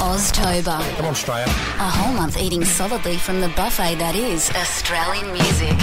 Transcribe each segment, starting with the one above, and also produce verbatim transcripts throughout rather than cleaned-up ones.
Oztober. Come on, Australia. A whole month eating solidly from the buffet that is Australian music.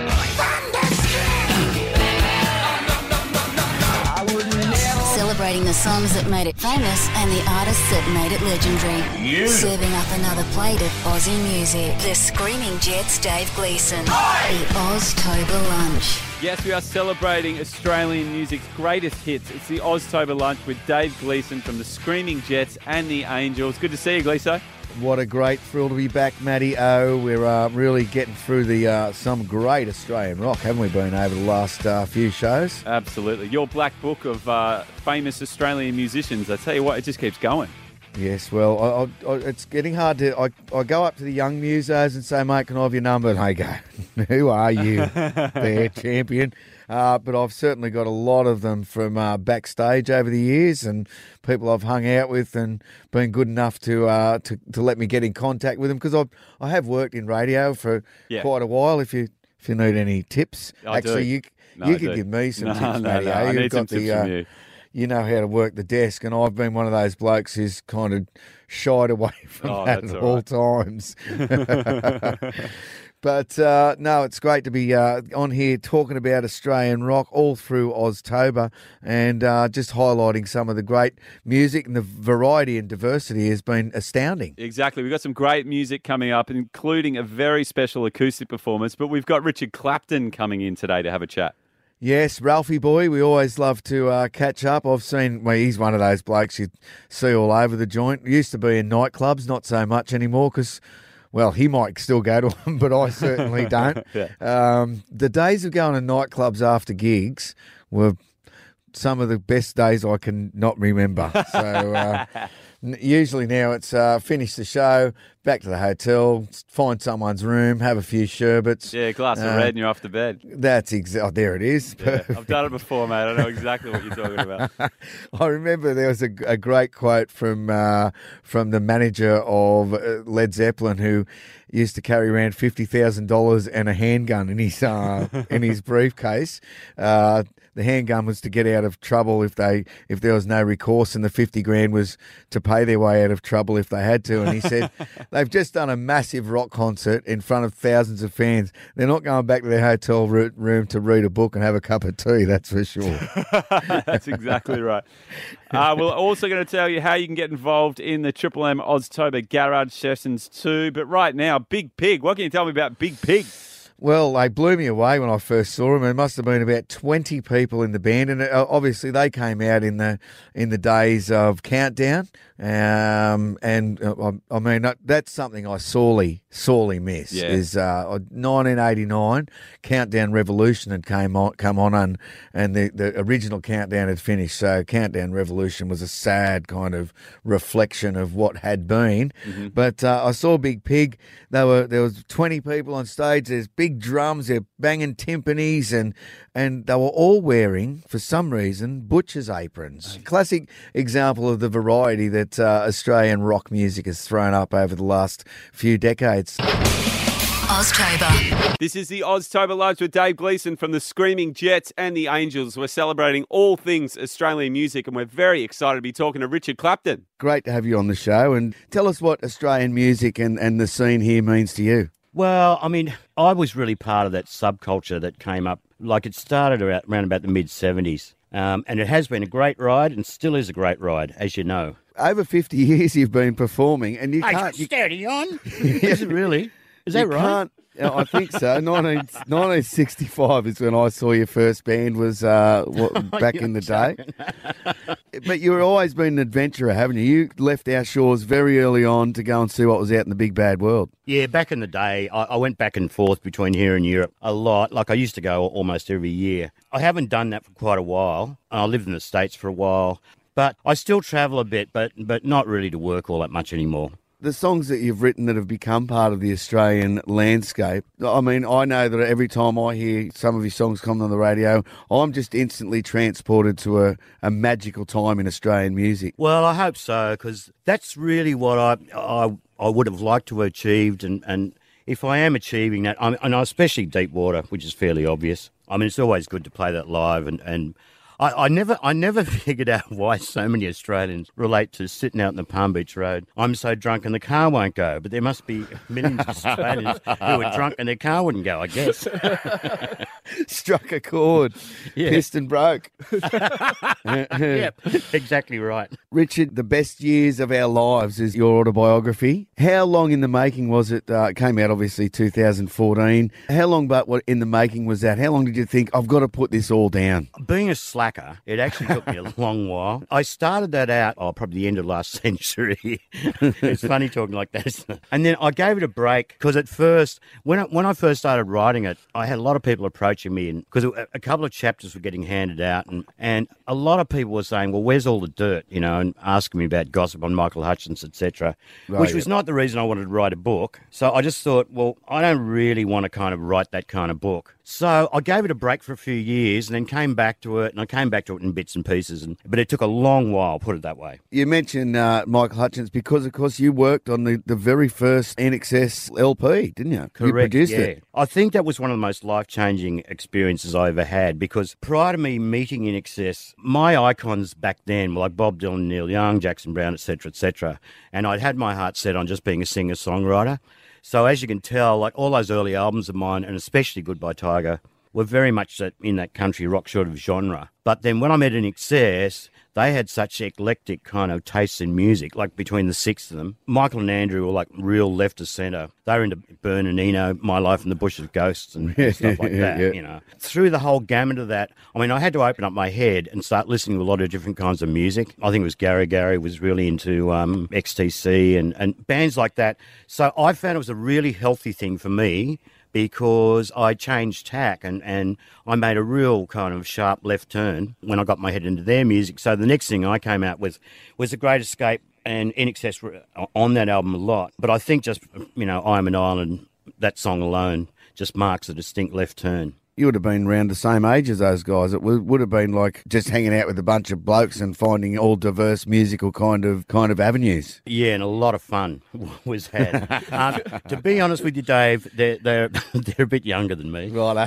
Celebrating the songs that made it famous and the artists that made it legendary. You. Serving up another plate of Aussie music. The Screaming Jets' Dave Gleeson. The Oztober Lunch. Yes, we are celebrating Australian music's greatest hits. It's the Oztober Lunch with Dave Gleeson from the Screaming Jets and the Angels. Good to see you, Gleeso. What a great thrill to be back, Matty O. We're uh, really getting through the uh, some great Australian rock, haven't we, been over the last uh, few shows? Absolutely. Your black book of uh, famous Australian musicians, I tell you what, it just keeps going. Yes, well, I, I, it's getting hard to... I, I go up to the young musos and say, mate, can I have your number? And they go, who are you, there, champion? Uh, but I've certainly got a lot of them from uh, backstage over the years and people I've hung out with and been good enough to uh, to, to let me get in contact with them because I I have worked in radio for Yeah. quite a while. If you if you need any tips, I do. actually you No, you I could do. give me some No, tips, no, Matty. no, O. I You've need got some tips the from uh, you. you know how to work the desk, and I've been one of those blokes who's kind of shied away from Oh, that that's at all all right. times. But uh, no, it's great to be uh, on here talking about Australian rock all through Oztober and uh, just highlighting some of the great music, and the variety and diversity has been astounding. Exactly. We've got some great music coming up, including a very special acoustic performance, but we've got Richard Clapton coming in today to have a chat. Yes, Ralphie boy, we always love to uh, catch up. I've seen, well, he's one of those blokes you see all over the joint. Used to be in nightclubs, not so much anymore because, well, he might still go to them, but I certainly don't. Yeah. Um, the days of going to nightclubs after gigs were some of the best days I can not remember. So uh, n- usually now it's uh, finish the show, back to the hotel, find someone's room, have a few sherbets. Yeah, a glass of Uh, red and you're off to bed. That's exactly, oh, there it is. Yeah, I've done it before, mate. I know exactly what you're talking about. I remember there was a, a great quote from uh, from the manager of uh, Led Zeppelin who used to carry around fifty thousand dollars and a handgun in his uh, in his briefcase. Uh, the handgun was to get out of trouble if they if there was no recourse, and the fifty grand was to pay their way out of trouble if they had to. And he said they've just done a massive rock concert in front of thousands of fans. They're not going back to their hotel ro- room to read a book and have a cup of tea. That's for sure. That's exactly right. Uh, we're also going to tell you how you can get involved in the Triple M Oztober Garage Sessions too. But right now, Big Pig. What can you tell me about Big Pig? Well, they blew me away when I first saw them. There must have been about twenty people in the band, and uh, obviously they came out in the in the days of Countdown. Um, and uh, I, I mean that, that's something I sorely sorely miss. Yeah. Is uh, nineteen eighty-nine Countdown Revolution had came on come on and and the, the original Countdown had finished. So Countdown Revolution was a sad kind of reflection of what had been. Mm-hmm. But uh, I saw Big Pig. They were there was twenty people on stage. There's big drums. They're banging timpanis, and and they were all wearing, for some reason, butcher's aprons. Classic example of the variety that uh, Australian rock music has thrown up over the last few decades. Oztober. This is the Oztober Lunch with Dave Gleeson from the Screaming Jets and the Angels. We're celebrating all things Australian music, and we're very excited to be talking to Richard Clapton. Great to have you on the show, and tell us what Australian music and, and the scene here means to you. Well, I mean, I was really part of that subculture that came up. Like, it started around, around about the mid-seventies. Um, and it has been a great ride and still is a great ride, as you know. Over fifty years you've been performing, and you Hey, can't... You, steady on. Is it really? Is that you right? Can't, yeah, I think so. nineteen, nineteen sixty-five is when I saw your first band was uh, what, back in the day. But you've always been an adventurer, haven't you? You left our shores very early on to go and see what was out in the big bad world. Yeah, back in the day, I, I went back and forth between here and Europe a lot. Like, I used to go almost every year. I haven't done that for quite a while. I lived in the States for a while. But I still travel a bit, but but not really to work all that much anymore. The songs that you've written that have become part of the Australian landscape, I mean, I know that every time I hear some of your songs come on the radio, I'm just instantly transported to a, a magical time in Australian music. Well, I hope so, because that's really what I, I I would have liked to have achieved, and, and if I am achieving that, I'm, and especially Deep Water, which is fairly obvious. I mean, it's always good to play that live, and, and I, I never I never figured out why so many Australians relate to sitting out in the Palm Beach Road. I'm so drunk and the car won't go. But there must be millions of Australians who are drunk and their car wouldn't go, I guess. Struck a chord, Yeah. pissed and broke. Yeah, exactly right. Richard, the best years of our lives is your autobiography. How long in the making was it? Uh, it came out obviously two thousand fourteen. How long but what in the making was that? How long did you think, I've got to put this all down? Being a slacker, it actually took me a long while. I started that out, oh, probably the end of last century. It's funny talking like that, isn't it? And then I gave it a break because at first, when I, when I first started writing it, I had a lot of people approaching me because a, a couple of chapters were getting handed out and, and a lot of people were saying, well, where's all the dirt, you know, and asking me about gossip on Michael Hutchence, et cetera, Right, which was yeah. not the reason I wanted to write a book. So I just thought, well, I don't really want to kind of write that kind of book. So I gave it a break for a few years and then came back to it, and I came back to it in bits and pieces, and but it took a long while, put it that way. You mentioned uh, Michael Hutchence because, of course, you worked on the, the very first N X S L P, didn't you? You Correct, produced yeah. it. I think that was one of the most life-changing experiences I ever had because prior to me meeting In Excess, my icons back then were like Bob Dylan, Neil Young, Jackson Browne, et cetera, et cetera. And I'd had my heart set on just being a singer-songwriter. So as you can tell, like all those early albums of mine, and especially Goodbye Tiger, were very much that, in that country rock sort of genre. But then when I met In Excess, they had such eclectic kind of tastes in music, like between the six of them. Michael and Andrew were like real left of centre. They were into Burn and Eno, My Life in the Bush of Ghosts and stuff like that, Yeah. you know. Through the whole gamut of that, I mean, I had to open up my head and start listening to a lot of different kinds of music. I think it was Gary Gary was really into um, X T C and, and bands like that. So I found it was a really healthy thing for me because I changed tack and, and I made a real kind of sharp left turn when I got my head into their music. So the next thing I came out with was The Great Escape and In Excess were on that album a lot. But I think just, you know, I Am an Island, that song alone just marks a distinct left turn. You would have been around the same age as those guys. It would, would have been like just hanging out with a bunch of blokes and finding all diverse musical kind of kind of avenues. Yeah, and a lot of fun was had. um, to be honest with you, Dave, they're they're, they're a bit younger than me. Right.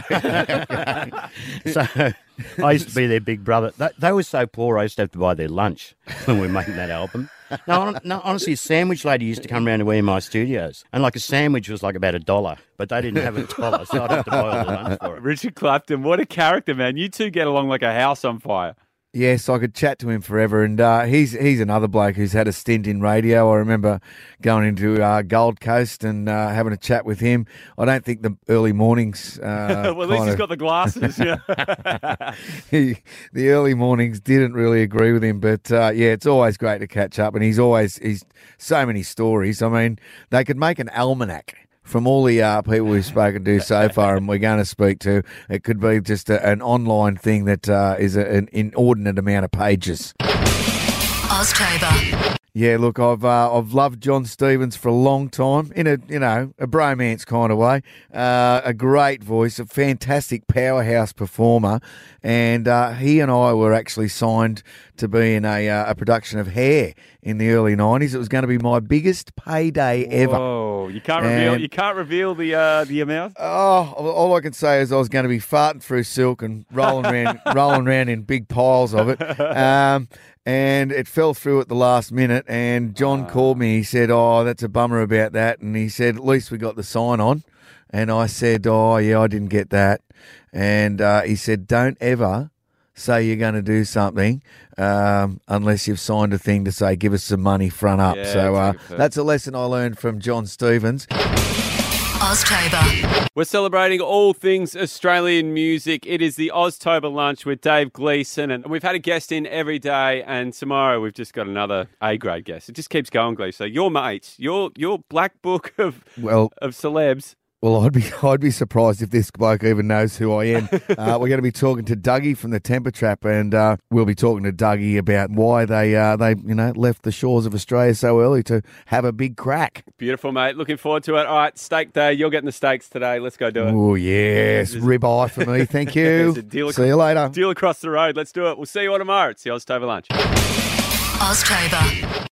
So I used to be their big brother. They, they were so poor, I used to have to buy their lunch when we were making that album. No, hon- no, honestly, a sandwich lady used to come around to E M I Studios, and like a sandwich was like about a dollar, but they didn't have a dollar, so I'd have to buy all the lunch for it. Richard Clapton, what a character, man. You two get along like a house on fire. Yes, I could chat to him forever, and uh, he's he's another bloke who's had a stint in radio. I remember going into uh, Gold Coast and uh, having a chat with him. I don't think the early mornings. Uh, well, at least kind he's of- got the glasses. Yeah. he, the early mornings didn't really agree with him, but uh, yeah, it's always great to catch up. And he's always he's so many stories. I mean, they could make an almanac from all the uh, people we've spoken to so far, and we're going to speak to. It could be just a, an online thing that uh, is a, an inordinate amount of pages. Oztober. Yeah, look, I've uh, I've loved John Stevens for a long time, in a you know a bromance kind of way. Uh, a great voice, a fantastic powerhouse performer, and uh, he and I were actually signed to be in a uh, a production of Hair in the early nineties. It was going to be my biggest payday ever. Whoa, you can't reveal. And- You can't reveal the uh, the amount. Oh, all I can say is I was going to be farting through silk and rolling around, rolling around in big piles of it. Um, and it fell through at the last minute. And John called me. He said, "Oh, that's a bummer about that." And he said, "At least we got the sign on." And I said, "Oh, yeah, I didn't get that." And uh, he said, "Don't ever say you're going to do something um, unless you've signed a thing to say give us some money front up." Yeah, so uh, that's a good that's a lesson I learned from John Stevens. Oztober. We're celebrating all things Australian music. It is the Oztober lunch with Dave Gleeson, and we've had a guest in every day. And tomorrow we've just got another A grade guest. It just keeps going, Gleeson. So your mates, your your black book of Well, of celebs. Well, I'd be I'd be surprised if this bloke even knows who I am. Uh, we're going to be talking to Dougie from the Temper Trap, and uh, we'll be talking to Dougie about why they uh, they you know left the shores of Australia so early to have a big crack. Beautiful, mate. Looking forward to it. All right, steak day. You're getting the steaks today. Let's go do it. Oh yes, ribeye for me. Thank you. There's a deal See you later. Deal across the road. Let's do it. We'll see you all tomorrow. It's the Oztober lunch. Oztober.